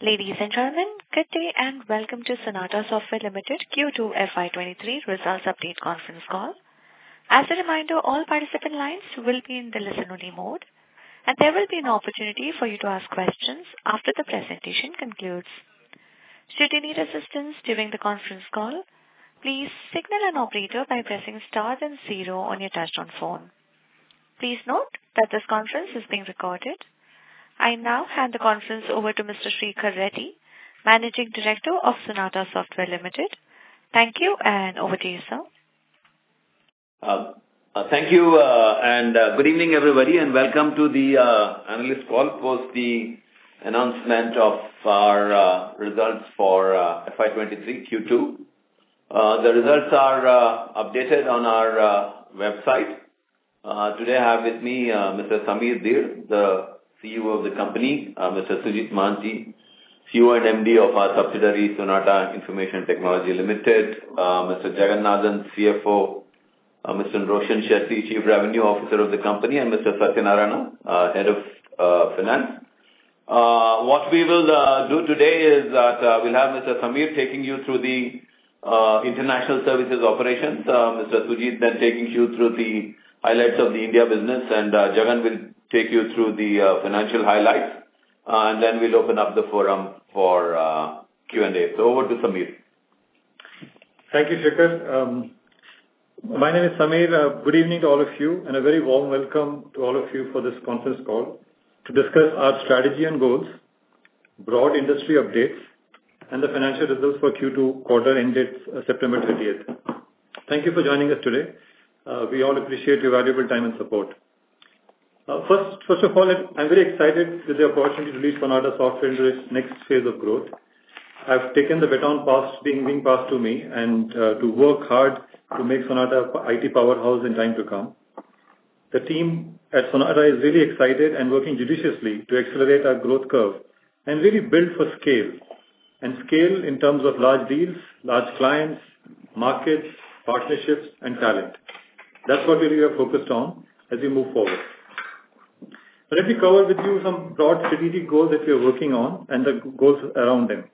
Ladies and gentlemen, good day and welcome to Sonata Software Limited Q2 FY23 Results Update Conference Call. As a reminder, all participant lines will be in the listen-only mode, and there will be an opportunity for you to ask questions after the presentation concludes. Should you need assistance during the conference call, please signal an operator by pressing star then 0 on your touchtone phone. Please note that this conference is being recorded. I now hand the conference over to Mr. Srikhar Reddy, Managing Director of Sonata Software Limited. Thank you, and over to you, sir. Thank you, and good evening, everybody, and welcome to the analyst call post the announcement of our results for FY23 Q2. The results are updated on our website. Today I have with me Mr. Samir Dhir, the CEO of the company, Mr. Sujit Manji, CEO and MD of our subsidiary Sonata Information Technology Limited, Mr. Jagannathan, CFO, Mr. Roshan Shetty, Chief Revenue Officer of the company, and Mr. Satyanarayana, Head of Finance. What we will do today is that we'll have Mr. Samir taking you through the international services operations, Mr. Sujit then taking you through the highlights of the India business, and Jagan will take you through the financial highlights, and then we'll open up the forum for Q&A. So over to Samir. Thank you, Srikhar. My name is Samir. Good evening to all of you, and a very warm welcome to all of you for this conference call to discuss our strategy and goals, broad industry updates, and the financial results for Q2 quarter ended September 30th. Thank you for joining us today. We all appreciate your valuable time and support. First of all, I'm very excited with the opportunity to lead Sonata Software into its next phase of growth. I've taken the baton being passed to me, and to work hard to make Sonata IT powerhouse in time to come. The team at Sonata is really excited and working judiciously to accelerate our growth curve and really build for scale. And scale in terms of large deals, large clients, markets, partnerships, and talent. That's what we really are focused on as we move forward. Let me cover with you some broad strategic goals that we are working on and the goals around them.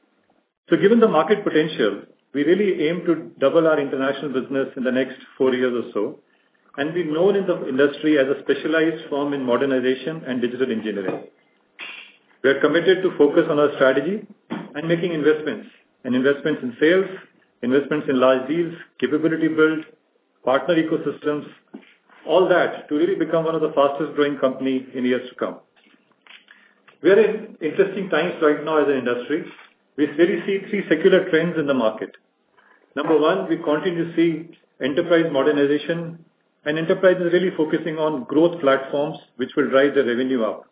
So given the market potential, we really aim to double our international business in the next 4 years or so, and be known in the industry as a specialized firm in modernization and digital engineering. We are committed to focus on our strategy and making investments in sales, investments in large deals, capability build, partner ecosystems, all that to really become one of the fastest growing companies in years to come. We are in interesting times right now as an industry. We really see 3 secular trends in the market. Number 1, we continue to see enterprise modernization, and enterprises really focusing on growth platforms which will drive their revenue up.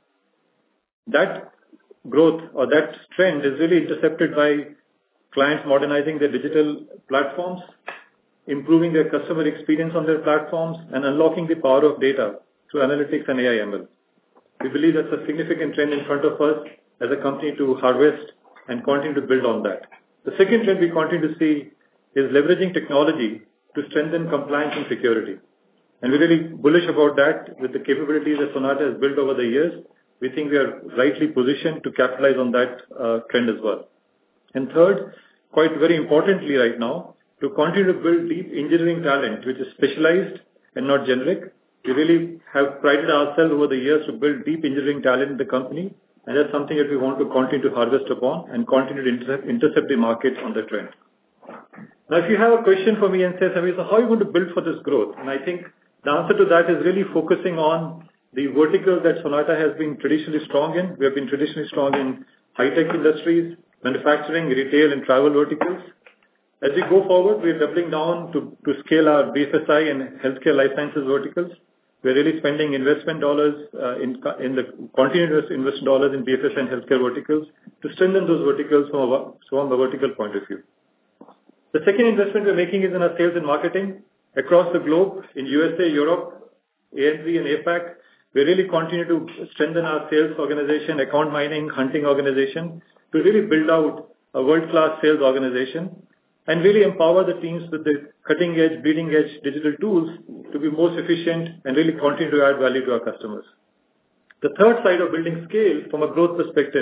That growth or that trend is really intercepted by clients modernizing their digital platforms, improving their customer experience on their platforms, and unlocking the power of data through analytics and AI/ML. We believe that's a significant trend in front of us as a company to harvest and continue to build on that. The second trend we continue to see is leveraging technology to strengthen compliance and security. And we're really bullish about that with the capabilities that Sonata has built over the years. We think we are rightly positioned to capitalize on that trend as well. And third, quite very importantly right now, to continue to build deep engineering talent, which is specialized and not generic. We really have prided ourselves over the years to build deep engineering talent in the company, and that's something that we want to continue to harvest upon and continue to intercept the market on the trend. Now, if you have a question for me and say, Samir, so how are you going to build for this growth? And I think the answer to that is really focusing on the vertical that Sonata has been traditionally strong in. We have been traditionally strong in high-tech industries, manufacturing, retail, and travel verticals. As we go forward, we are doubling down to scale our BFSI and healthcare life sciences verticals. We are really spending investment dollars in the continuous investment dollars in BFSI and healthcare verticals to strengthen those verticals from a vertical point of view. The second investment we're making is in our sales and marketing across the globe in USA, Europe, ANZ, and APAC. We really continue to strengthen our sales organization, account mining, hunting organization to really build out a world-class sales organization and really empower the teams with the cutting-edge, bleeding-edge digital tools to be most efficient and really continue to add value to our customers. The third side of building scale from a growth perspective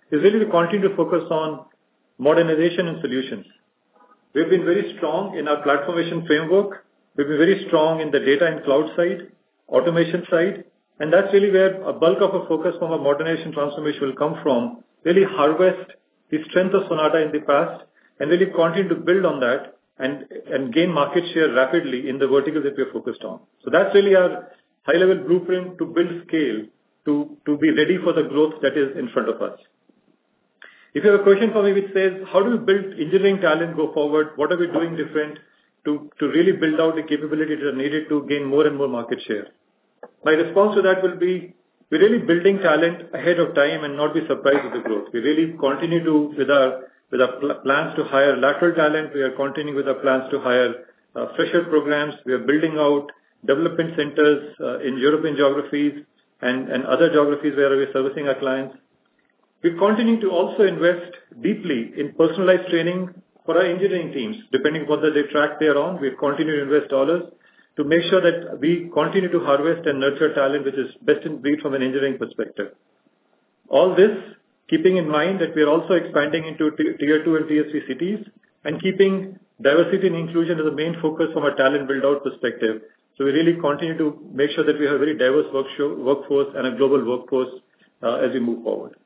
is really to continue to focus on modernization and solutions. We've been very strong in our platformation framework. We've been very strong in the data and cloud side, automation side, and that's really where a bulk of our focus from a modernization transformation will come from, really harvest the strength of Sonata in the past and really continue to build on that and gain market share rapidly in the verticals that we are focused on. So that's really our high-level blueprint to build scale to be ready for the growth that is in front of us. If you have a question for me which says, how do we build engineering talent go forward? What are we doing different to really build out the capability that are needed to gain more and more market share? My response to that will be, we're really building talent ahead of time and not be surprised with the growth. We really continue to, with our plans to hire lateral talent, we are continuing with our plans to hire fresher programs. We are building out development centers in European geographies and other geographies where we're servicing our clients. We're continuing to also invest deeply in personalized training for our engineering teams. Depending upon the track they are on, we continue to invest dollars to make sure that we continue to harvest and nurture talent which is best in breed from an engineering perspective. All this keeping in mind that we are also expanding into tier 2 and tier 3 cities and keeping diversity and inclusion as a main focus from a talent build-out perspective. So we really continue to make sure that we have a very diverse workforce and a global workforce as we move forward.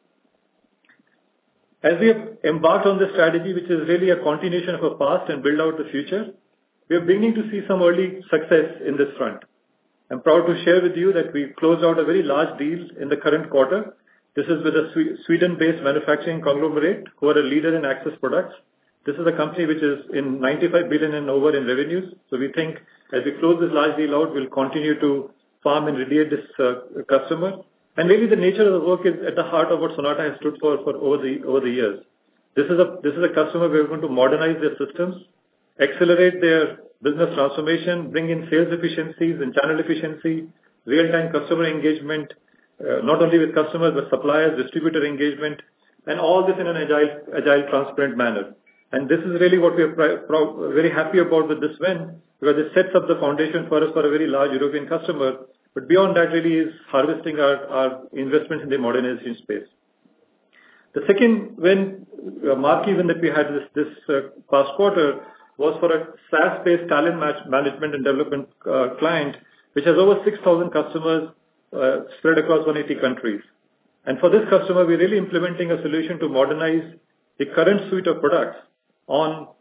As we have embarked on this strategy, which is really a continuation of our past and build out the future, we are beginning to see some early success in this front. I'm proud to share with you that we closed out a very large deal in the current quarter. This is with a Sweden-based manufacturing conglomerate who are a leader in access products. This is a company which is in 95 billion and over in revenues. So we think as we close this large deal out, we'll continue to farm and radiate this customer. And really the nature of the work is at the heart of what Sonata has stood for over the years. This is a customer where we're going to modernize their systems, accelerate their business transformation, bring in sales efficiencies and channel efficiency, real-time customer engagement, not only with customers but suppliers, distributor engagement, and all this in an agile, transparent manner. And this is really what we are very happy about with this win, because it sets up the foundation for us for a very large European customer. But beyond that really is harvesting our investments in the modernization space. The second win, marquee win that we had this past quarter was for a SaaS-based talent management and development client, which has over 6,000 customers spread across 180 countries. And for this customer, we're really implementing a solution to modernize the current suite of products on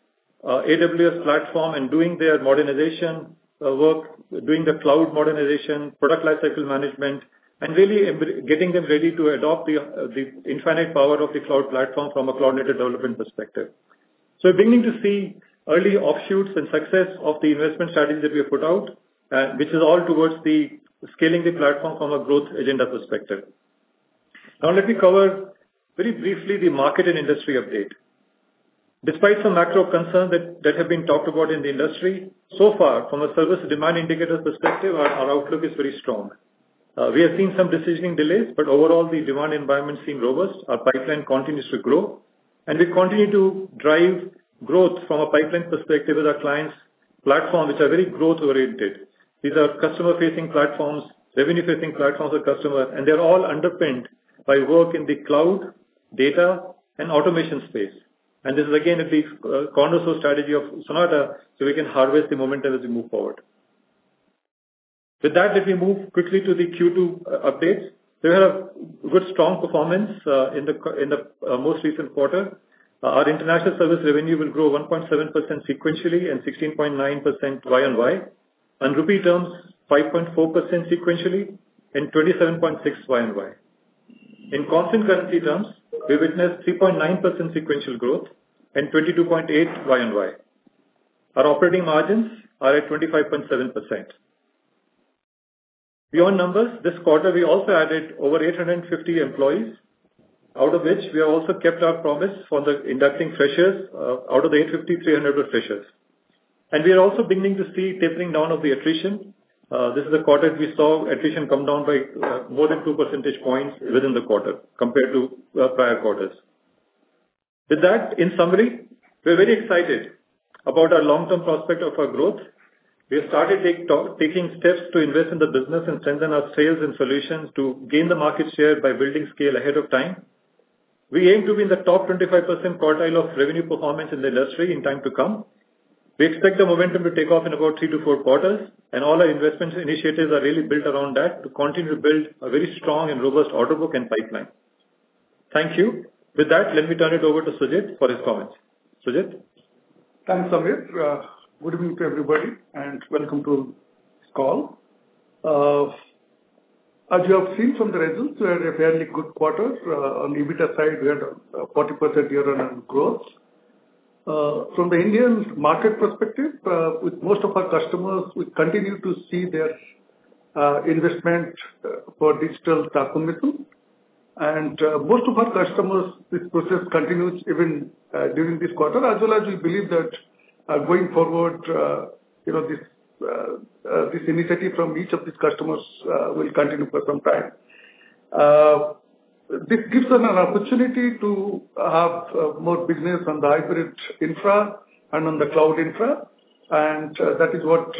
AWS platform and doing their modernization work, doing the cloud modernization, product lifecycle management, and really getting them ready to adopt the infinite power of the cloud platform from a cloud-native development perspective. So we're beginning to see early offshoots and success of the investment strategy that we have put out, which is all towards the scaling the platform from a growth agenda perspective. Now let me cover very briefly the market and industry update. Despite some macro concerns that have been talked about in the industry, so far from a service demand indicator perspective, our outlook is very strong. We have seen some decisioning delays, but overall the demand environment seems robust. Our pipeline continues to grow, and we continue to drive growth from a pipeline perspective with our clients' platforms, which are very growth-oriented. These are customer-facing platforms, revenue-facing platforms of customers, and they're all underpinned by work in the cloud, data, and automation space. And this is again the cornerstone strategy of Sonata, so we can harvest the momentum as we move forward. With that, let me move quickly to the Q2 updates. We had a good strong performance in the most recent quarter. Our international service revenue will grow 1.7% sequentially and 16.9% Y-on-Y. On rupee terms, 5.4% sequentially and 27.6% Y-on-Y. In constant currency terms, we witnessed 3.9% sequential growth and 22.8% Y-on-Y. Our operating margins are at 25.7%. Beyond numbers, this quarter we also added over 850 employees, out of which we have also kept our promise for the inducting freshers. Out of the 850, 300 were freshers. And we are also beginning to see tapering down of the attrition. This is a quarter we saw attrition come down by more than 2 percentage points within the quarter compared to prior quarters. With that, in summary, we are very excited about our long-term prospect of our growth. We have started taking steps to invest in the business and strengthen our sales and solutions to gain the market share by building scale ahead of time. We aim to be in the top 25% quartile of revenue performance in the industry in time to come. We expect the momentum to take off in about 3 to 4 quarters, and all our investment initiatives are really built around that to continue to build a very strong and robust order book and pipeline. Thank you. With that, let me turn it over to Sujit for his comments. Sujit? Thanks, Samir. Good evening to everybody, and welcome to this call. As you have seen from the results, we had a fairly good quarter. On the EBITDA side, we had a 40% year-on-year growth. From the Indian market perspective, with most of our customers, we continue to see their investment for digital transformation. And most of our customers, this process continues even during this quarter, as well as we believe that going forward, this initiative from each of these customers will continue for some time. This gives us an opportunity to have more business on the hybrid infra and on the cloud infra, and that is what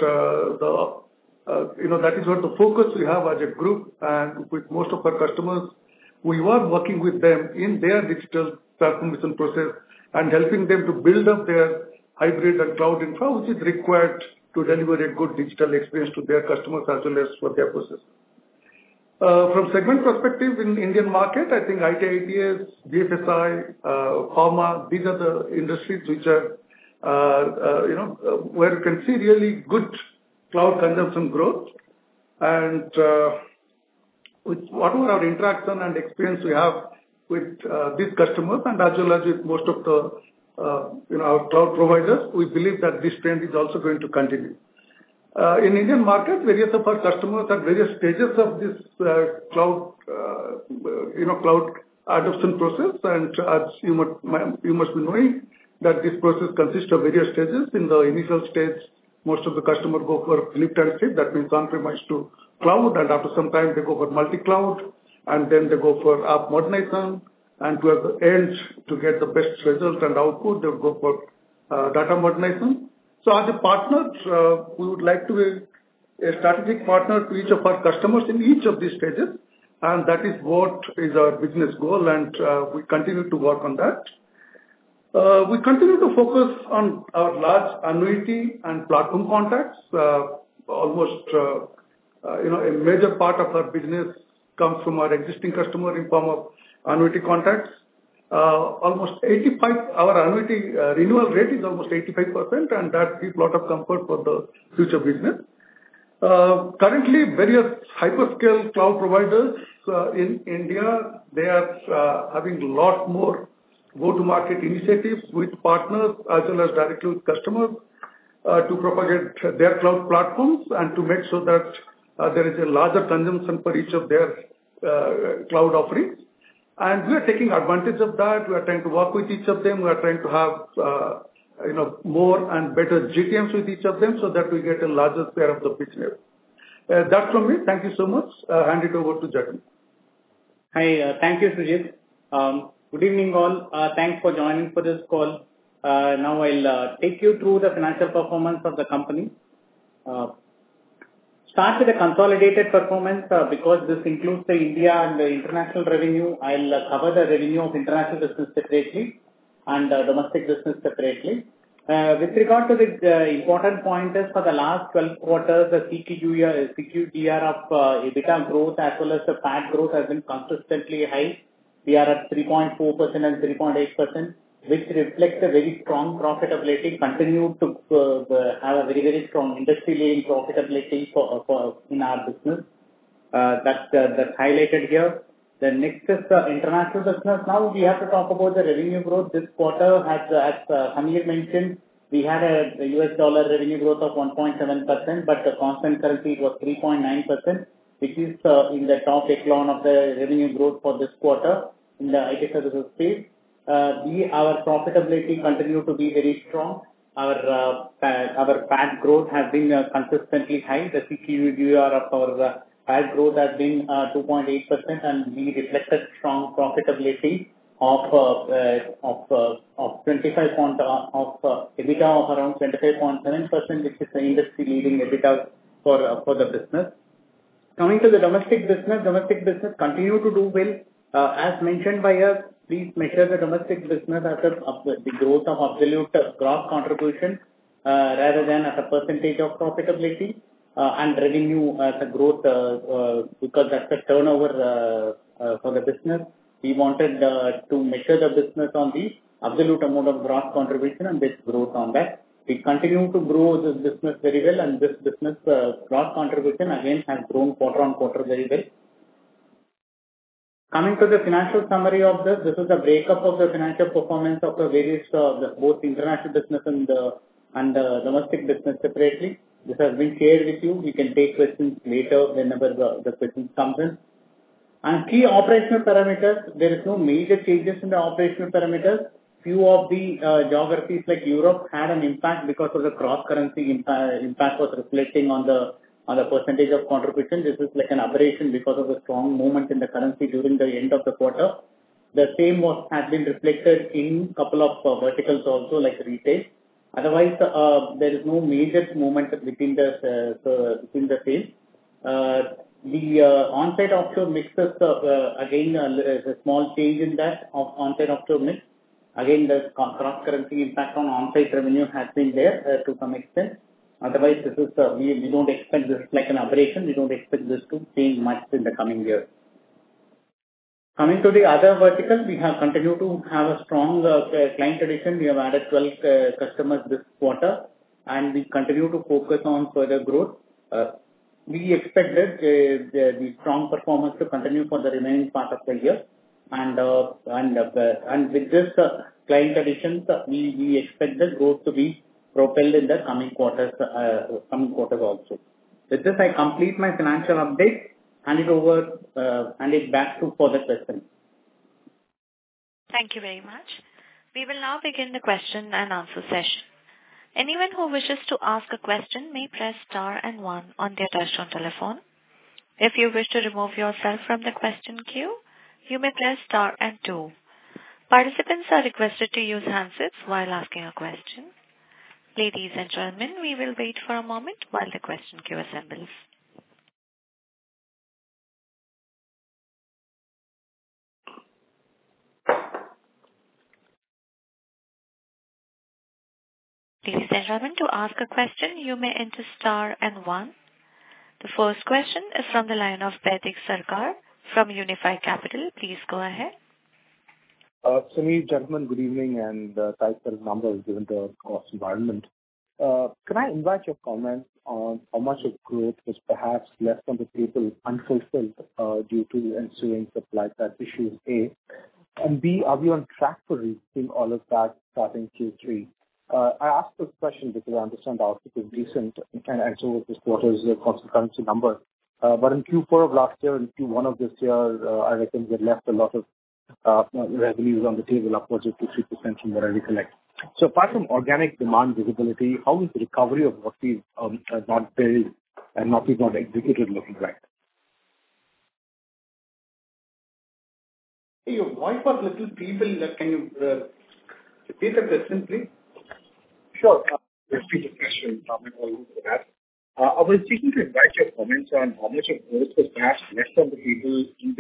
the focus we have as a group. And with most of our customers, we are working with them in their digital transformation process and helping them to build up their hybrid and cloud infra, which is required to deliver a good digital experience to their customers as well as for their process. From segment perspective in Indian market, I think IT/ITES, BFSI, pharma, these are the industries which are, where you can see really good cloud consumption growth. And with whatever our interaction and experience we have with these customers and as well as with most of the our cloud providers, we believe that this trend is also going to continue. In Indian market, various of our customers at various stages of this cloud adoption process, and as you must be knowing that this process consists of various stages. In the initial stage, most of the customers go for lift and shift, that means on-premise to cloud, and after some time they go for multi-cloud, and then they go for app modernization, and towards the end, to get the best result and output, they will go for data modernization. So as a partner, we would like to be a strategic partner to each of our customers in each of these stages, and that is what is our business goal, and we continue to work on that. We continue to focus on our large annuity and platform contracts. Almost, a major part of our business comes from our existing customer in form of annuity contracts. Almost 85, our annuity renewal rate is almost 85%, and that gives a lot of comfort for the future business. Currently, various hyperscale cloud providers in India, they are having a lot more go-to-market initiatives with partners as well as directly with customers to propagate their cloud platforms and to make sure that there is a larger consumption for each of their cloud offerings. And we are taking advantage of that. We are trying to work with each of them. We are trying to have more and better GTMs with each of them so that we get a larger share of the business. That's from me. Thank you so much. Hand it over to Jatin. Hi, thank you, Sujit. Good evening, all. Thanks for joining for this call. Now I'll take you through the financial performance of the company. Start with the consolidated performance because this includes the India and the international revenue. I'll cover the revenue of international business separately and domestic business separately. With regard to the important pointers for the last 12 quarters, the CQGR of EBITDA growth as well as the PAT growth has been consistently high. We are at 3.4% and 3.8%, which reflects a very strong profitability, continue to have a very, very strong industry-leading profitability in our business. That's highlighted here. The next is the international business. Now we have to talk about the revenue growth. This quarter, as Samir mentioned, we had a US dollar revenue growth of 1.7%, but the constant currency was 3.9%, which is in the top echelon of the revenue growth for this quarter in the IT services space. Our profitability continue to be very strong. Our PAT growth has been consistently high. The CQGR of our PAT growth has been 2.8%, and we reflected strong profitability of EBITDA of around 25.7%, which is the industry leading EBITDA for the business. Coming to the domestic business continue to do well. As mentioned by us, please measure the domestic business as the growth of absolute gross contribution rather than as a percentage of profitability and revenue as a growth because that's the turnover for the business. We wanted to measure the business on the absolute amount of gross contribution and this growth on that. We continue to grow this business very well, and this business gross contribution again has grown quarter on quarter very well. Coming to the financial summary of this is the breakup of the financial performance of the various both international business and domestic business separately. This has been shared with you. We can take questions later whenever the questions comes in. And key operational parameters, there is no major changes in the operational parameters. Few of the geographies like Europe had an impact because of the cross-currency impact was reflecting on the percentage of contribution. This is like an aberration because of the strong movement in the currency during the end of the quarter. The same has been reflected in couple of verticals also like retail. Otherwise, there is no major movement within the sales. The on-site offshore mix is again a small change in that of on-site offshore mix. Again, the cross-currency impact on on-site revenue has been there to some extent. Otherwise, this is we don't expect this like an aberration. We don't expect this to change much in the coming year. Coming to the other vertical, we have continued to have a strong client addition. We have added 12 customers this quarter, and we continue to focus on further growth. We expect that the strong performance to continue for the remaining part of the year. And with this client additions, we expect the growth to be propelled in the coming quarters also. With this, I complete my financial update. Hand it back to for the question. Thank you very much. We will now begin the question and answer session. Anyone who wishes to ask a question may press star and 1 on their touchtone telephone. If you wish to remove yourself from the question queue, you may press star and 2. Participants are requested to use handsets while asking a question. Ladies and gentlemen, we will wait for a moment while the question queue assembles. Ladies and gentlemen, to ask a question, you may enter star and 1. The first question is from the line of Baidik Sarkar from Unifi Capital. Please go ahead. Sameer, gentlemen, good evening, and thanks for the numbers given the cost environment. Can I invite your comments on how much of growth was perhaps left on the table unfulfilled due to ensuing supply side issues, A? And B, are we on track for reaching all of that starting Q3? I asked this question because I understand the outlook is decent and so this quarter's constant currency number. But in Q4 of last year and Q1 of this year, I reckon we left a lot of revenues on the table, upwards of 2-3% from what I recollect. So apart from organic demand visibility, how is the recovery of what we've not built and not executed looking like? Hey, your voice was little feeble. Can you repeat the question, please? Sure. Repeat the question. I was seeking to invite your comments on how much of growth was perhaps left on the table in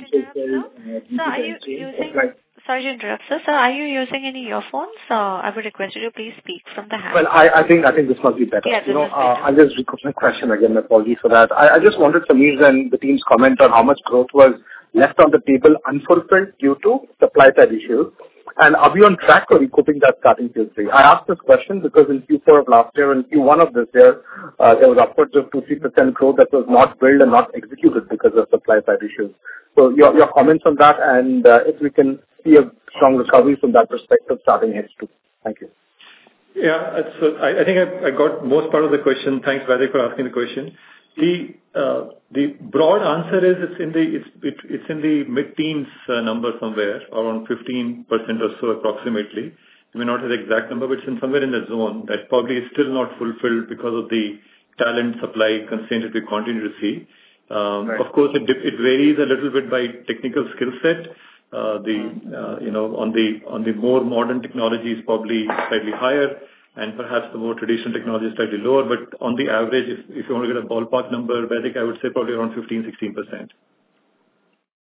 Sorry to interrupt, sir. Sir, are you using any earphones? I would request you to please speak from the handset. Well, I think this must be better. Yes, I'll just repeat my question again. Apologies for that. I just wanted Sameer's and the team's comment on how much growth was left on the table unfulfilled due to supply side issues. And are we on track for recouping that starting Q3? I asked this question because in Q4 of last year and Q1 of this year, there was upwards of 2-3% growth that was not built and not executed because of supply side issues. So your comments on that, and if we can see a strong recovery from that perspective starting H2. Thank you. Yeah, so I think I got most part of the question. Thanks, Baidik, for asking the question. The broad answer is it's in the mid-teens number somewhere, around 15% or so approximately. You may not have the exact number, but it's somewhere in the zone that probably is still not fulfilled because of the talent supply constraint that we continue to see. Right. Of course, it varies a little bit by technical skill set. On the more modern technology is probably slightly higher, and perhaps the more traditional technology is slightly lower. But on the average, if you want to get a ballpark number, Baidik, I would say probably around 15-16%.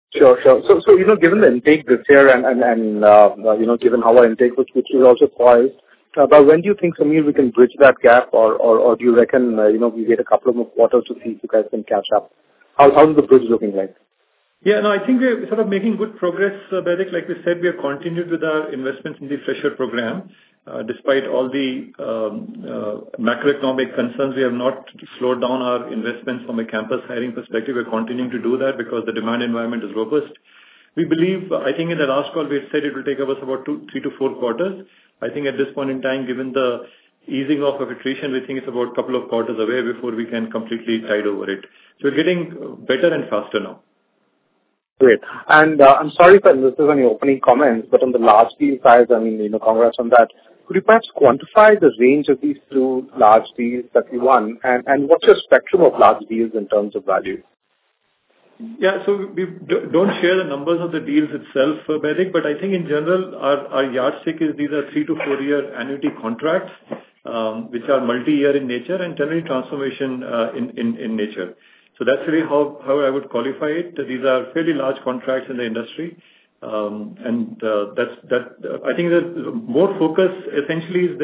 Sure. So, given the intake this year and given how our intake was, which is also poised, but when do you think, Samir, we can bridge that gap, or do you reckon, we wait a couple of more quarters to see if you guys can catch up? How's the bridge looking like? Yeah, no, I think we're sort of making good progress, Baidik. Like we said, we have continued with our investments in the fresher program. Despite all the macroeconomic concerns, we have not slowed down our investments from a campus hiring perspective. We're continuing to do that because the demand environment is robust. We believe, I think in the last call, we had said it will take us about 3 to 4 quarters. I think at this point in time, given the easing off of attrition, we think it's about a couple of quarters away before we can completely tide over it. So we're getting better and faster now. Great. And I'm sorry if I missed this on your opening comments, but on the large deal size, congrats on that. Could you perhaps quantify the range of these 2 large deals that you won, and what's your spectrum of large deals in terms of value? Yeah, so we don't share the numbers of the deals itself, Baidik, but I think in general, our yardstick is these are 3 to 4 year annuity contracts, which are multi-year in nature and generally transformation in nature. So that's really how I would qualify it. These are fairly large contracts in the industry. And I think the more focus essentially is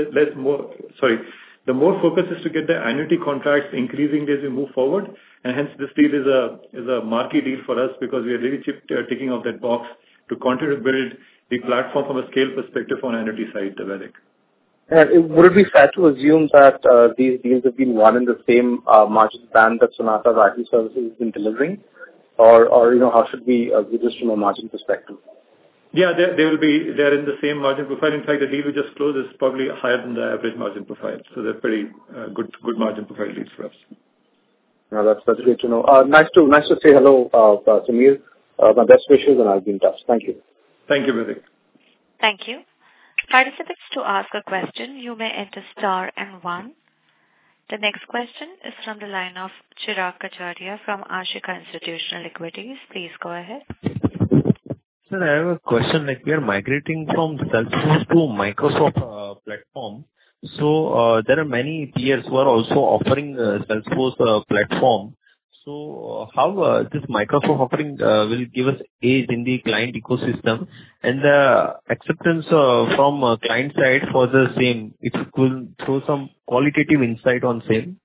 the more focus is to get the annuity contracts increasing as we move forward. And hence this deal is a marquee deal for us because we are really ticking off that box to continue to build the platform from a scale perspective on annuity side, Baidik. Would it be fair to assume that these deals have been won in the same margin band that Sonata's IT services has been delivering? Or how should we view this from a margin perspective? Yeah, they're in the same margin profile. In fact, the deal we just closed is probably higher than the average margin profile. So they're pretty good margin profile deals for us. No, that's great to know. Nice to say hello, Samir. My best wishes, and I'll be in touch. Thank you. Thank you, Baidik. Thank you. Participants, to ask a question, you may enter star and 1. The next question is from the line of Chirag Kachariya from Ashika Institutional Equities. Please go ahead. Sir, I have a question. Like we are migrating from Salesforce to Microsoft platform. So there are many peers who are also offering Salesforce platform. So how this Microsoft offering will give us edge in the client ecosystem and the acceptance from client side for the same? If you could throw some qualitative insight on same.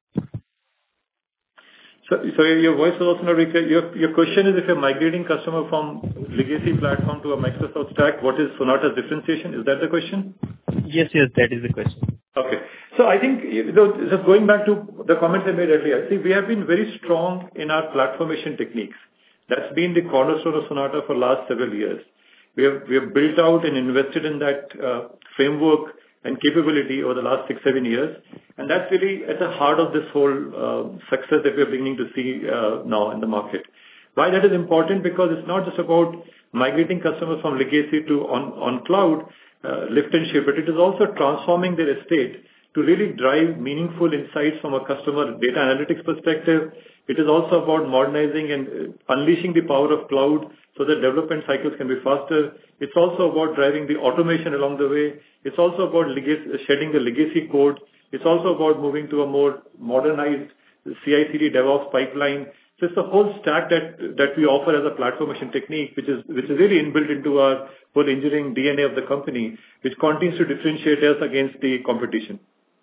So your voice is also not very clear. Your question is if you're migrating customer from legacy platform to a Microsoft stack, what is Sonata's differentiation? Is that the question? Yes, that is the question. Okay. So I think, just going back to the comments I made earlier, I think we have been very strong in our platformation techniques. That's been the cornerstone of Sonata for last several years. We have built out and invested in that framework and capability over the last 6-7 years. And that's really at the heart of this whole success that we're beginning to see now in the market. Why that is important? Because it's not just about migrating customers from legacy to on cloud, lift and shift, but it is also transforming their estate to really drive meaningful insights from a customer data analytics perspective. It is also about modernizing and unleashing the power of cloud so that development cycles can be faster. It's also about driving the automation along the way. It's also about shedding the legacy code. It's also about moving to a more modernized CI/CD DevOps pipeline. So it's the whole stack that we offer as a platformation technique, which is really inbuilt into our whole engineering DNA of the company, which continues to differentiate us against the competition.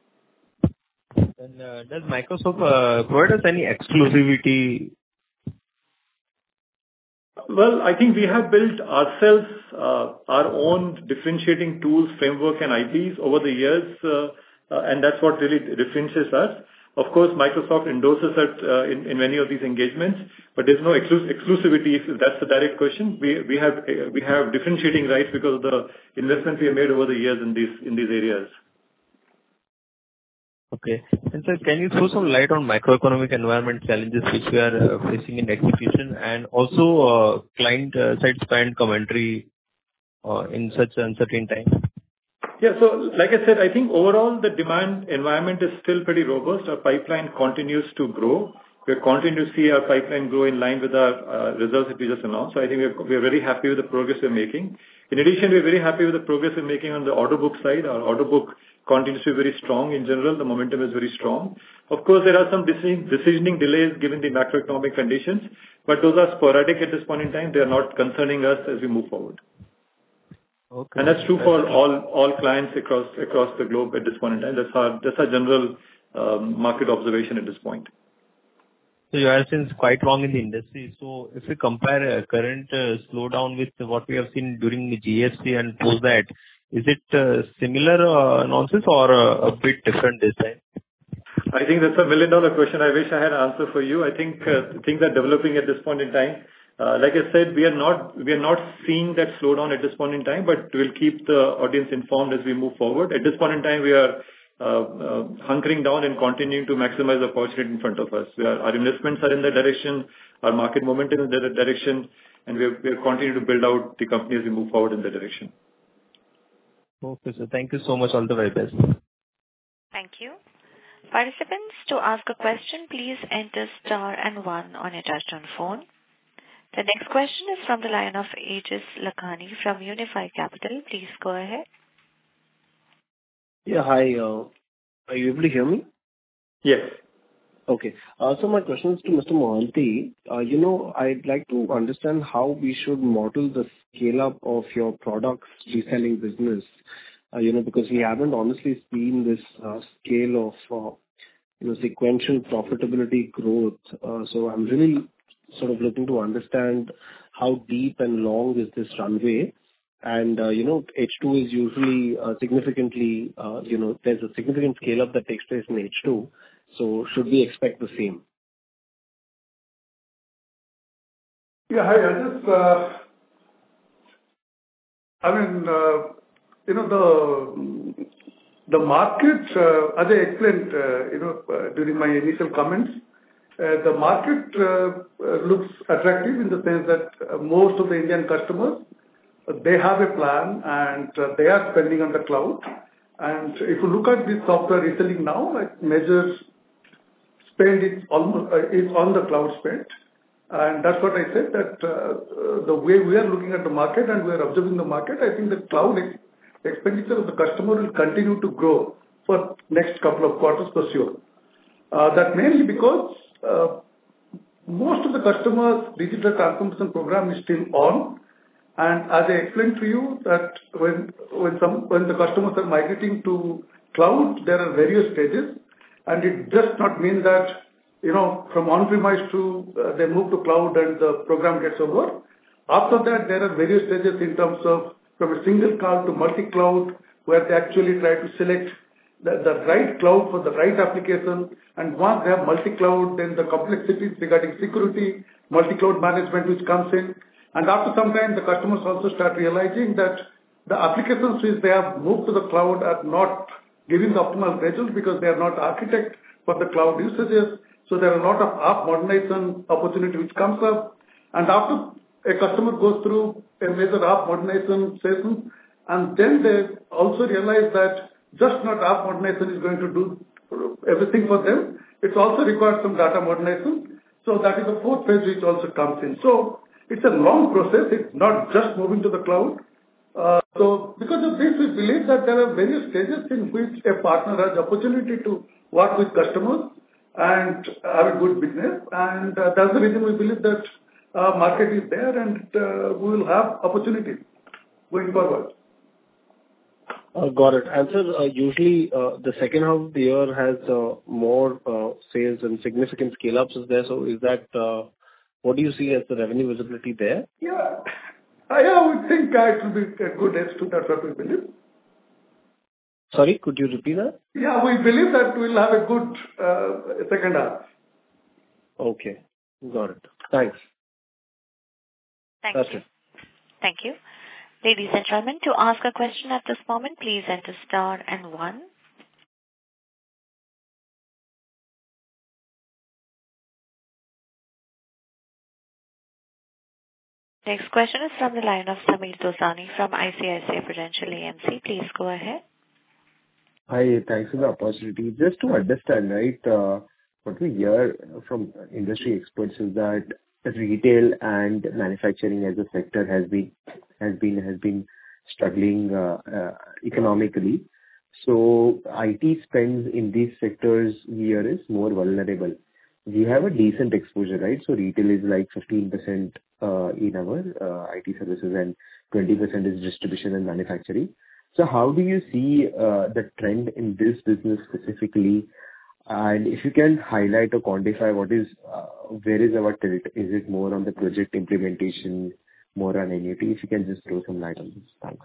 And does Microsoft provide us any exclusivity? Well, I think we have built ourselves our own differentiating tools, framework, and IPs over the years, and that's what really differentiates us. Of course, Microsoft endorses that in many of these engagements, but there's no exclusivity if that's the direct question. We have differentiating rights because of the investments we have made over the years in these areas. Okay. And sir, can you throw some light on macroeconomic environment challenges which we are facing in execution and also client side spend commentary in such uncertain times? Yeah. So like I said, I think overall the demand environment is still pretty robust. Our pipeline continues to grow. We continue to see our pipeline grow in line with our results that we just announced. So I think we're very happy with the progress we're making. In addition, we're very happy with the progress we're making on the order book side. Our order book continues to be very strong in general. The momentum is very strong. Of course, there are some decisioning delays given the macroeconomic conditions, but those are sporadic at this point in time. They are not concerning us as we move forward. Okay. And that's true for all clients across the globe at this point in time. That's our general market observation at this point. So you are since quite long in the industry. So if we compare current slowdown with what we have seen during the GFC and post that, is it similar nonsense or a bit different this time? I think that's $1 million question. I wish I had an answer for you. I think things are developing at this point in time. Like I said, we are not seeing that slowdown at this point in time, but we'll keep the audience informed as we move forward. At this point in time, we are hunkering down and continuing to maximize the opportunity in front of us. Our investments are in that direction, our market momentum is in that direction, and we are continuing to build out the company as we move forward in that direction. Okay, sir. Thank you so much. All the very best. Thank you. Participants, to ask a question, please enter star and 1 on your touchtone phone. The next question is from the line of Aegis Lakhani from Unifi Capital. Please go ahead. Yeah, hi. Are you able to hear me? Yes. Okay. So my question is to Mr. Mohanty. I'd like to understand how we should model the scale-up of your products reselling business, because we haven't honestly seen this scale of, sequential profitability growth. So I'm really sort of looking to understand how deep and long is this runway. And, H2 is usually significantly, there's a significant scale-up that takes place in H2. So should we expect the same? Yeah, hi, Aegis. The market, as I explained, during my initial comments, the market looks attractive in the sense that most of the Indian customers, they have a plan and they are spending on the cloud. And if you look at this software reselling now, like measures spend is on the cloud spend. And that's what I said, that the way we are looking at the market and we are observing the market, I think the cloud expenditure of the customer will continue to grow for next couple of quarters for sure. That mainly because most of the customers' digital transformation program is still on. And as I explained to you, that when the customers are migrating to cloud, there are various stages. And it does not mean that, from on-premise to they move to cloud and the program gets over. After that, there are various stages in terms of from a single cloud to multi-cloud, where they actually try to select the right cloud for the right application. And once they have multi-cloud, then the complexities regarding security, multi-cloud management which comes in. And after some time, the customers also start realizing that the applications which they have moved to the cloud are not giving the optimal results because they are not architect for the cloud usages. So there are a lot of app modernization opportunity which comes up. And after a customer goes through a major app modernization session, and then they also realize that just not app modernization is going to do everything for them. It also requires some data modernization. So that is the fourth phase which also comes in. So it's a long process. It's not just moving to the cloud. So because of this, we believe that there are various stages in which a partner has the opportunity to work with customers and have a good business. And that's the reason we believe that market is there and we will have opportunities going forward. Got it. And sir, usually the second half of the year has more sales and significant scale-ups is there. So is that, what do you see as the revenue visibility there? Yeah. I would think it will be a good H2. That's what we believe. Sorry, could you repeat that? Yeah, we believe that we'll have a good second half. Okay. Got it. Thanks. Thank you. Thank you. Ladies and gentlemen, to ask a question at this moment, please enter star and 1. Next question is from the line of Sameer Dosani from ICICI Prudential AMC. Please go ahead. Hi, thanks for the opportunity. Just to understand, right, what we hear from industry experts is that retail and manufacturing as a sector has been struggling economically. So IT spends in these sectors here is more vulnerable. We have a decent exposure, right? So retail is like 15% in our IT services and 20% is distribution and manufacturing. So how do you see the trend in this business specifically? And if you can highlight or quantify where is our tilt? Is it more on the project implementation, more on annuity? If you can just throw some light on this. Thanks.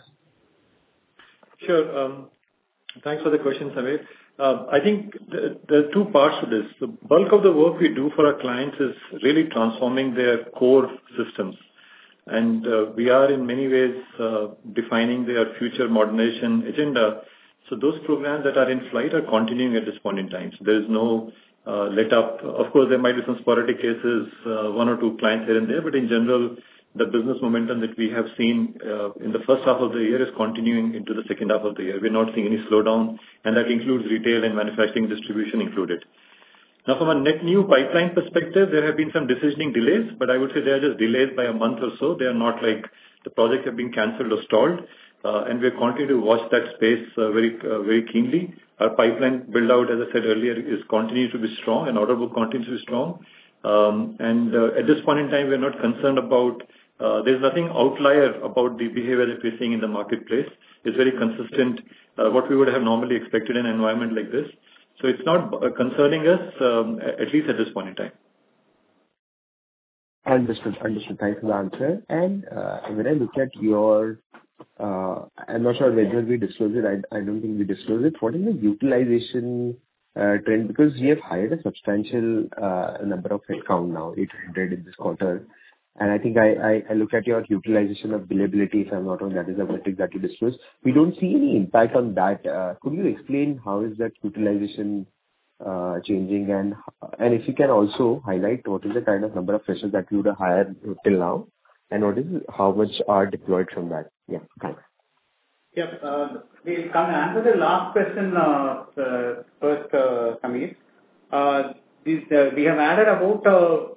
Sure. Thanks for the question, Samir. I think there are two parts to this. The bulk of the work we do for our clients is really transforming their core systems. And we are in many ways defining their future modernization agenda. So those programs that are in flight are continuing at this point in time. So there is no let up. Of course, there might be some sporadic cases, one or two clients here and there, but in general, the business momentum that we have seen in the first half of the year is continuing into the second half of the year. We're not seeing any slowdown, and that includes retail and manufacturing distribution included. Now, from a net new pipeline perspective, there have been some decisioning delays, but I would say they are just delays by a month or so. They are not like the projects have been cancelled or stalled, and we are continuing to watch that space very keenly. Our pipeline build-out, as I said earlier, is continuing to be strong, and order book continues to be strong. At this point in time, we're not concerned about there's nothing outlier about the behavior that we're seeing in the marketplace. It's very consistent, what we would have normally expected in an environment like this. So it's not concerning us, at least at this point in time. Understood. Thanks for the answer. And when I look at your, I'm not sure whether we disclose it. I don't think we disclose it. What is the utilization trend? Because we have hired a substantial number of headcount now, 800 in this quarter. And I think I look at your utilization of billability, if I'm not wrong, that is a metric that you disclose. We don't see any impact on that. Could you explain how is that utilization changing? And if you can also highlight what is the kind of number of freshers that you would have hired till now, and how much are deployed from that? Yeah, thanks. Yeah, we'll come and answer the last question first, Samir. We have added about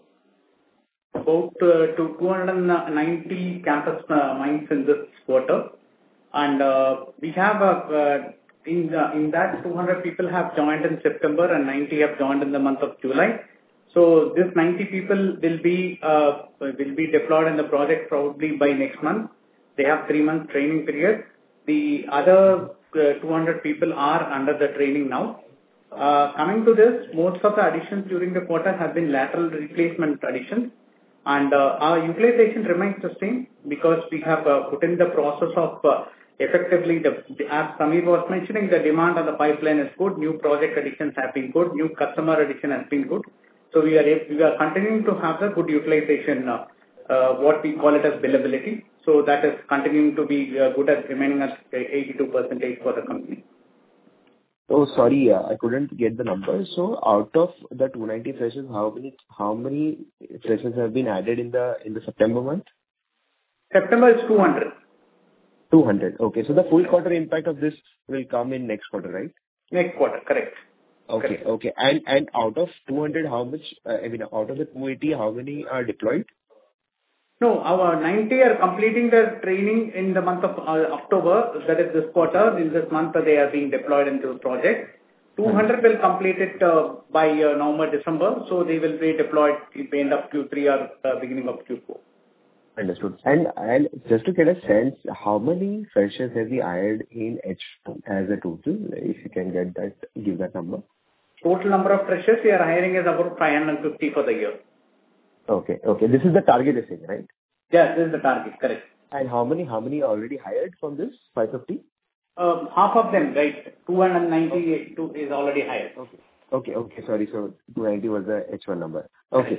290 campus minds in this quarter, and we have in that 200 people have joined in September and 90 have joined in the month of July. So this 90 people will be deployed in the project probably by next month. They have 3 months training period. The other 200 people are under the training now. Coming to this, most of the additions during the quarter have been lateral replacement additions. And our utilization remains the same because we have put in the process of effectively, as Samir was mentioning, the demand on the pipeline is good. New project additions have been good. New customer addition has been good. So we are continuing to have the good utilization, what we call it as billability. So that is continuing to be good at remaining at 82% for the company. Oh, sorry, I couldn't get the number. So out of the 290 freshers, how many freshers have been added in the September month? September is 200. 200. Okay, so the full quarter impact of this will come in next quarter, right? Next quarter, correct. Okay, correct. Okay. And out of 200, how much? Out of the 280, how many are deployed? No, our 90 are completing their training in the month of October. That is this quarter. In this month, they are being deployed into the project. 200 will complete it by November, December. So they will be deployed at the end of Q3 or beginning of Q4. Understood. And just to get a sense, how many freshers have we hired in H2 as a total? If you can give that number. Total number of freshers we are hiring is about 550 for the year. Okay. This is the target, you're saying, right? Yes, this is the target, correct. And how many already hired from this 550? Half of them, right? 290 is already hired. Okay. Sorry, so 290 was the H1 number. Okay.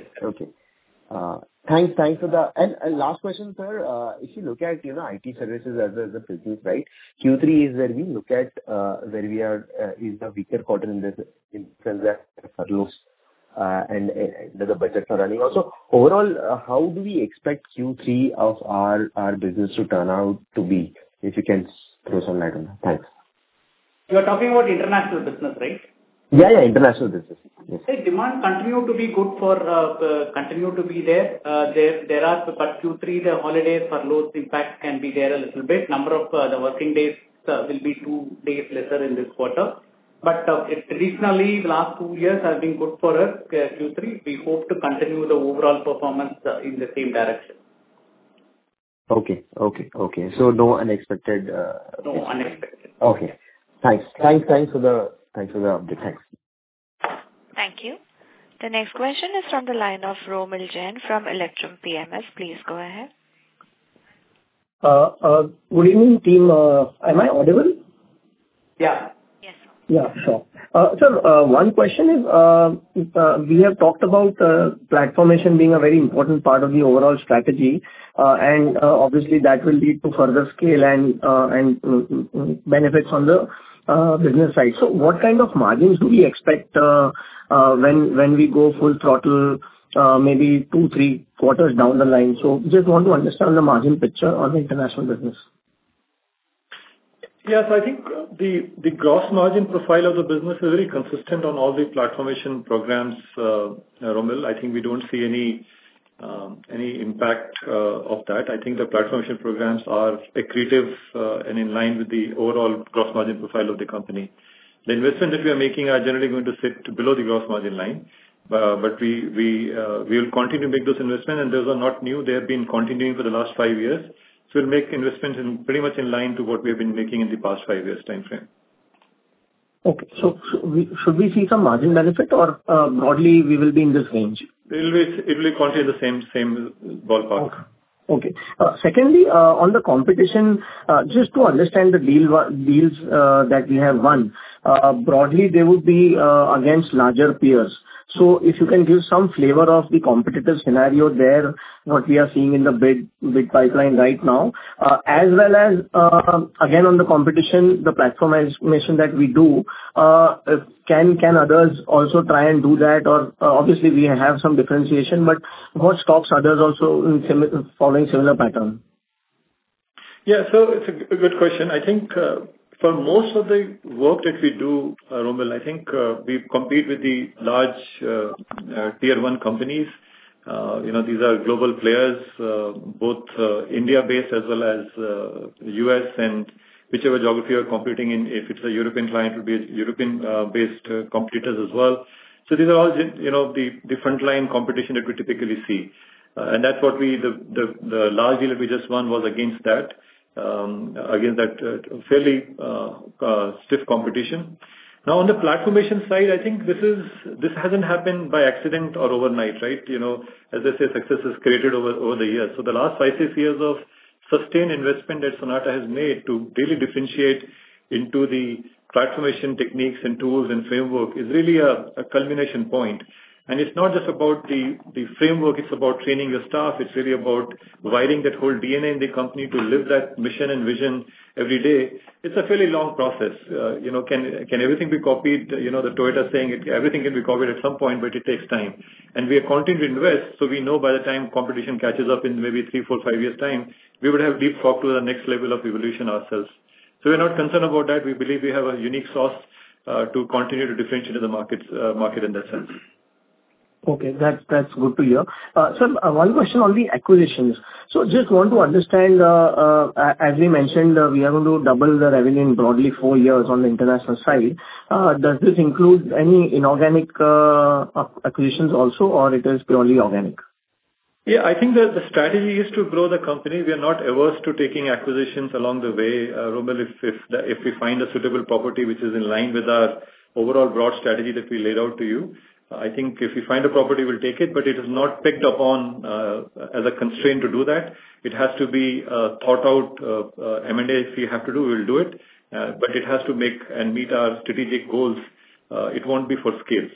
Thanks for the. And last question, sir. If you look at IT services as a business, right? Q3 is where we look at where we are is the weaker quarter in sense that furloughs. And the budgets are running. Also, overall, how do we expect Q3 of our business to turn out to be? If you can throw some light on that. Thanks. You are talking about international business, right? Yeah, international business. Yes. The demand continue to be good for, continue to be there. There are, but Q3, the holidays, furloughs impact can be there a little bit. Number of the working days will be 2 days lesser in this quarter. But traditionally, the last 2 years have been good for us, Q3. We hope to continue the overall performance in the same direction. Okay. So no unexpected. No unexpected. Okay. Thanks for the update. Thanks. Thank you. The next question is from the line of Romil Jain from Electrum PMS. Please go ahead. Good evening, team. Am I audible? Yeah. Yes, sir. Yeah, sure. Sir, one question is, we have talked about platformation being a very important part of the overall strategy, and obviously that will lead to further scale and benefits on the business side. So what kind of margins do we expect when we go full throttle, maybe 2-3 quarters down the line? So just want to understand the margin picture on the international business. Yes, I think the gross margin profile of the business is very consistent on all the platformation programs, Romil. I think we don't see any impact of that. I think the platformation programs are accretive and in line with the overall gross margin profile of the company. The investment that we are making are generally going to sit below the gross margin line, but we will continue to make those investments, and those are not new. They have been continuing for the last 5 years. So we'll make investments pretty much in line to what we have been making in the past 5 years time frame. Okay. So should we see some margin benefit, or broadly we will be in this range? It will continue the same ballpark. Okay. Secondly, on the competition, just to understand the deals that we have won, broadly they would be against larger peers. So if you can give some flavor of the competitive scenario there, what we are seeing in the bid pipeline right now, as well as again on the competition, the platformation that we do, can others also try and do that? Or obviously we have some differentiation, but what stops others also in following similar pattern? Yeah, so it's a good question. I think for most of the work that we do, Romil, I think we compete with the large tier 1 companies. These are global players, both India-based as well as US and whichever geography you're competing in. If it's a European client, it will be European-based competitors as well. So these are all, the frontline competition that we typically see. And that's what the large deal that we just won was against that fairly stiff competition. Now, on the platformation side, I think this hasn't happened by accident or overnight, right? As I say, success is created over the years. So the last 5-6 years of sustained investment that Sonata has made to really differentiate into the platformation techniques and tools and framework is really a culmination point. And it's not just about the framework, it's about training your staff. It's really about wiring that whole DNA in the company to live that mission and vision every day. It's a fairly long process. Can everything be copied? The Toyota saying everything can be copied at some point, but it takes time. And we are continuing to invest, so we know by the time competition catches up in maybe 3, 4, 5 years time, we would have leapfrogged to the next level of evolution ourselves. So we're not concerned about that. We believe we have a unique sauce to continue to differentiate in the market in that sense. Okay, that's good to hear. Sir, one question on the acquisitions. So just want to understand, as we mentioned, we are going to double the revenue in broadly 4 years on the international side. Does this include any inorganic acquisitions also, or it is purely organic? Yeah, I think that the strategy is to grow the company. We are not averse to taking acquisitions along the way, Romil, if we find a suitable property which is in line with our overall broad strategy that we laid out to you. I think if we find a property, we'll take it, but it is not picked upon as a constraint to do that. It has to be thought out M&A. If we have to do, we'll do it, but it has to make and meet our strategic goals. It won't be for scale.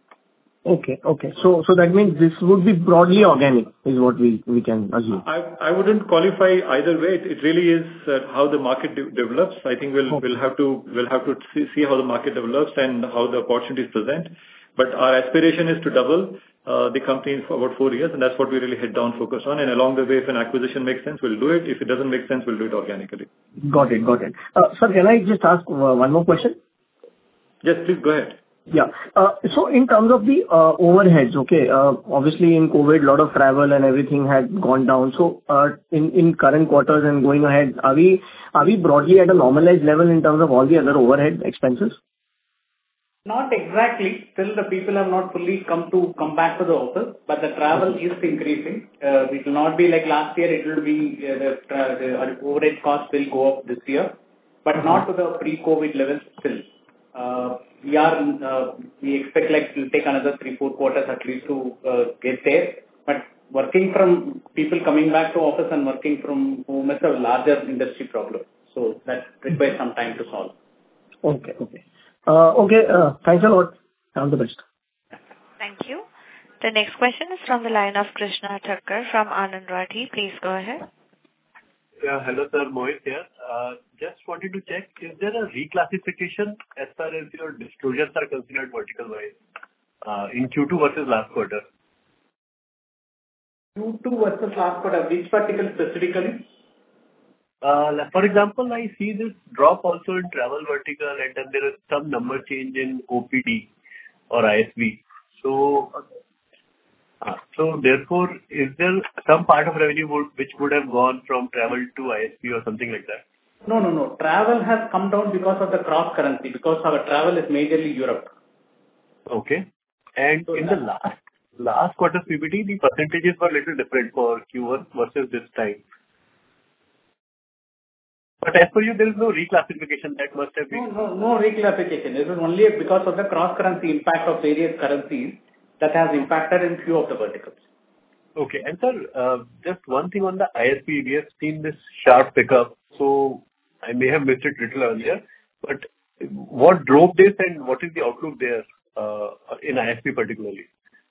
Okay. So that means this would be broadly organic, is what we can assume. I wouldn't qualify either way. It really is how the market develops. I think we'll have to see how the market develops and how the opportunities present. But our aspiration is to double the company for about 4 years, and that's what we really head down focus on. And along the way, if an acquisition makes sense, we'll do it. If it doesn't make sense, we'll do it organically. Got it. Sir, can I just ask one more question? Yes, please go ahead. Yeah. So in terms of the overheads, okay, obviously in COVID, a lot of travel and everything had gone down. So, in current quarters and going ahead, are we broadly at a normalized level in terms of all the other overhead expenses? Not exactly. Still, the people have not fully come back to the office, but the travel is increasing. It will not be like last year. It will be the overhead cost will go up this year, but not to the pre-COVID levels still. We expect like it will take another 3-4 quarters at least to get there. But people coming back to office and working from home is a larger industry problem. So that requires some time to solve. Okay. Thanks a lot. All the best. Thank you. The next question is from the line of Krishna Thakkar from Anand Rathi. Please go ahead. Yeah, hello sir, Mohit here. Just wanted to check, is there a reclassification as far as your disclosures are considered vertical-wise in Q2 versus last quarter? Q2 versus last quarter, which vertical specifically? For example, I see this drop also in travel vertical, and then there is some number change in OPD or ISV. So therefore, is there some part of revenue which would have gone from travel to ISV or something like that? No. Travel has come down because of the cross currency, because our travel is majorly Europe. Okay. And in the last quarter PPT, the percentages were a little different for Q1 versus this time. But as per you, there is no reclassification that must have been. No reclassification. It is only because of the cross currency impact of various currencies that has impacted in few of the verticals. Okay. And sir, just one thing on the ISV, we have seen this sharp pickup. So I may have missed it a little earlier, but what drove this and what is the outlook there in ISV particularly?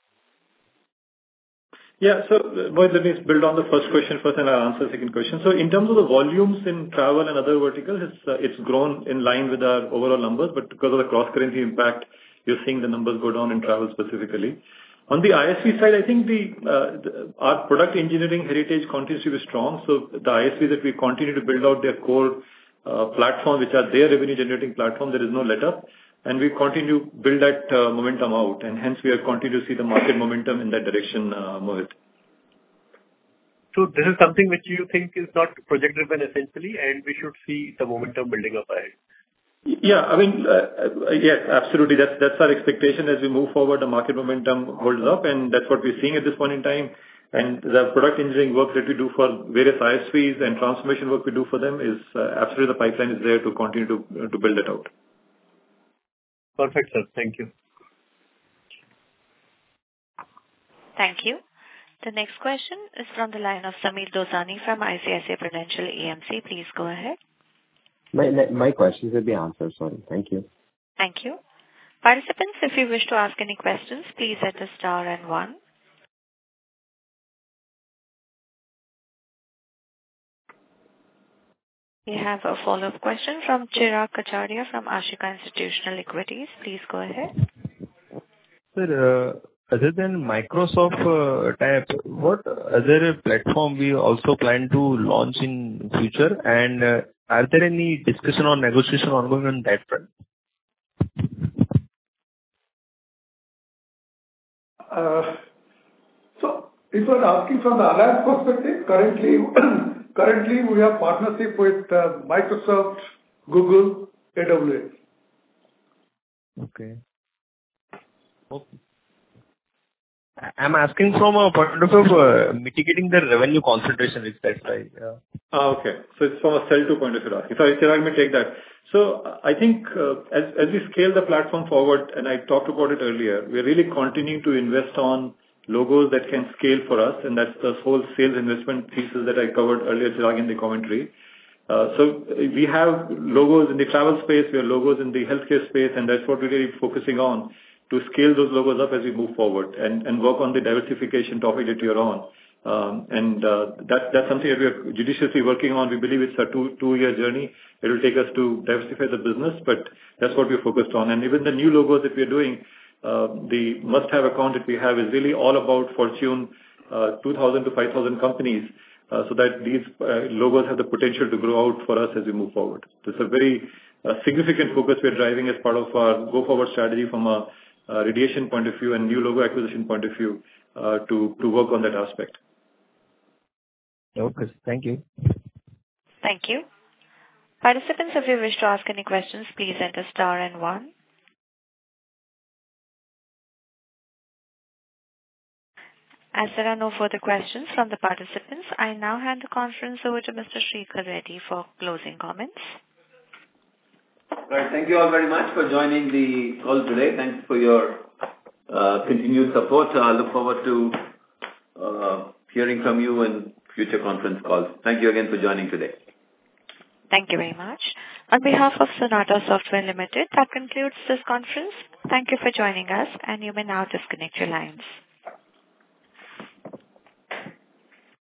Yeah. So let me build on the first question first and I'll answer the second question. So in terms of the volumes in travel and other verticals, it's grown in line with our overall numbers, but because of the cross-currency impact, you're seeing the numbers go down in travel specifically. On the ISV side, I think our product engineering heritage continues to be strong. So the ISV that we continue to build out their core platform, which are their revenue generating platform, there is no let-up. And we continue to build that momentum out, and hence we are continuing to see the market momentum in that direction, Mohit. So this is something which you think is not project-driven essentially, and we should see the momentum building up ahead. Yeah, I mean, yes, absolutely. That's our expectation as we move forward. The market momentum holds up, and that's what we're seeing at this point in time. And the product engineering work that we do for various ISVs and transformation work we do for them is absolutely the pipeline is there to continue to build it out. Perfect, sir. Thank you. Thank you. The next question is from the line of Sameer Dosani from ICICI Prudential AMC. Please go ahead. My questions will be answered. Sorry. Thank you. Thank you. Participants, if you wish to ask any questions, please enter star and 1. We have a follow-up question from Chirag Kacharia from Ashika Institutional Equities. Please go ahead. Sir, other than Microsoft type, what other platform we also plan to launch in future? And are there any discussion or negotiation ongoing on that front? So if you are asking from the alliance perspective, currently we have partnership with Microsoft, Google, AWS. Okay. I'm asking from a point of view mitigating the revenue concentration risk. That's right. Yeah. Okay. So it's from a sell-to point of view. Sorry, Chirag, let me take that. So I think as we scale the platform forward, and I talked about it earlier, we're really continuing to invest on logos that can scale for us, and that's the whole sales investment pieces that I covered earlier, Chirag, in the commentary. So we have logos in the travel space, we have logos in the healthcare space, and that's what we're really focusing on to scale those logos up as we move forward and work on the diversification topic that you're on. That's something that we are judiciously working on. We believe it's a two-year journey. It will take us to diversify the business, but that's what we're focused on. And even the new logos that we're doing, the must-have account that we have is really all about Fortune 2,000 to 5,000 companies, so that these logos have the potential to grow out for us as we move forward. So it's a very significant focus we are driving as part of our go-forward strategy from a radiation point of view and new logo acquisition point of view to work on that aspect. Okay. Thank you. Thank you. Participants, if you wish to ask any questions, please enter star and 1. As there are no further questions from the participants, I now hand the conference over to Mr. Sreekhar Reddy for closing comments. Right. Thank you all very much for joining the call today. Thanks for your continued support. I look forward to hearing from you in future conference calls. Thank you again for joining today. Thank you very much. On behalf of Sonata Software Limited, that concludes this conference. Thank you for joining us, and you may now disconnect your lines.